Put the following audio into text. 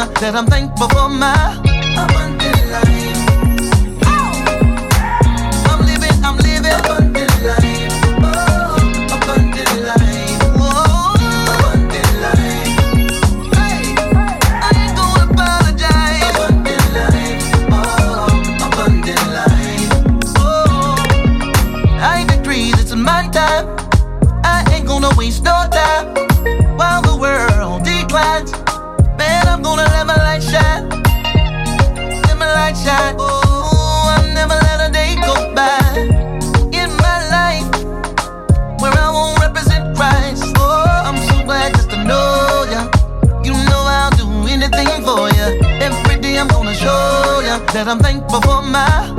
ya that I'm thankful for my abundant life. I'm living abundant life. Oh, abundant life. Oh, abundant life. Hey, I ain't gonna apologize. Abundant life. Oh, abundant life. Oh, I decree this is my time. I ain't gonna waste no time while the world declines. Man, I'm gonna let my light shine. Let my light shine. Oh, I'll never let a day go by in my life where I won't represent Christ. Oh, I'm so glad just to know ya. You know I'll do anything for ya. Every day I'm gonna show ya that I'm thankful for my